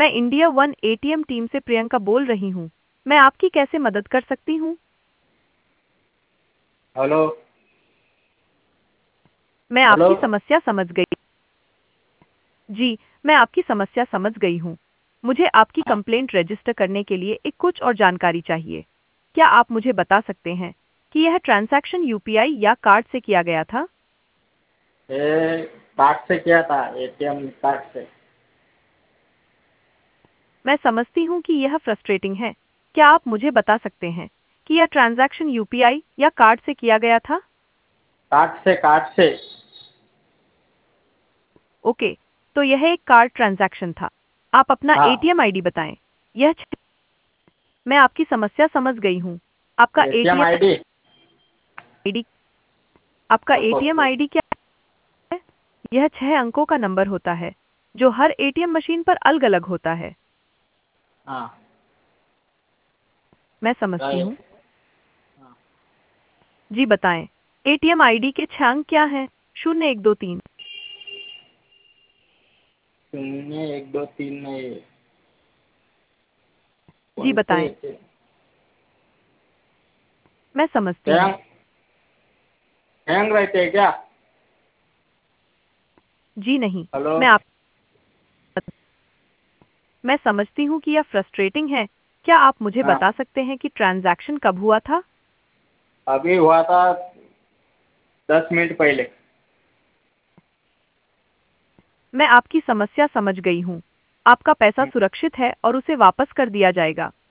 मैं India one ATM team से प्रियंका बोल रही हूँ। मैं आपकी कैसे मदद कर सकती हूँ? हेलो। मैं हेलो। आपकी समस्या समझ गई। जी, मैं आपकी समस्या समझ गई हूँ। मुझे आपकी हाँ, कंप्लेंट रजिस्टर करने के लिए एक कुछ और जानकारी चाहिए। क्या आप मुझे बता सकते हैं कि यह ट्रांजैक्शन यूपीआई या कार्ड से किया गया था? ये कार्ड से किया था, एटीएम कार्ड से। मैं समझती हूँ कि यह फ्रस्ट्रेटिंग है। क्या आप मुझे बता सकते हैं कि यह ट्रांजैक्शन यूपीआई या कार्ड से किया गया था? कार्ड से। ओके, तो यह एक कार्ड ट्रांजैक्शन था। आप अपना हाँ। एटीएम आईडी बताएं। यह मैं आपकी समस्या समझ गई हूँ। आपका एटीएम एटीएम आईडी। आईडी आपका एटीएम ओके। आईडी क्या है? यह 6 अंकों का नंबर होता है, जो हर एटीएम मशीन पर अलग-अलग होता है। हाँ। मैं समझती राइट। हूँ। हाँ। जी बताएं। एटीएम आईडी के 6 अंक क्या हैं? 0123। 0123 नहीं। जी कौन से बताएं। थे? मैं समझती हूँ। हैंग हैंग रहते हैं क्या? जी नहीं। हेलो। मैं आप मैं समझती हूँ कि यह फ्रस्ट्रेटिंग है। क्या आप मुझे हाँ, बता सकते हैं कि ट्रांजैक्शन कब हुआ था? अभी हुआ था 10 मिनट पहले। मैं आपकी समस्या समझ गई हूँ। आपका पैसा सुरक्षित है और उसे वापस कर दिया जाएगा।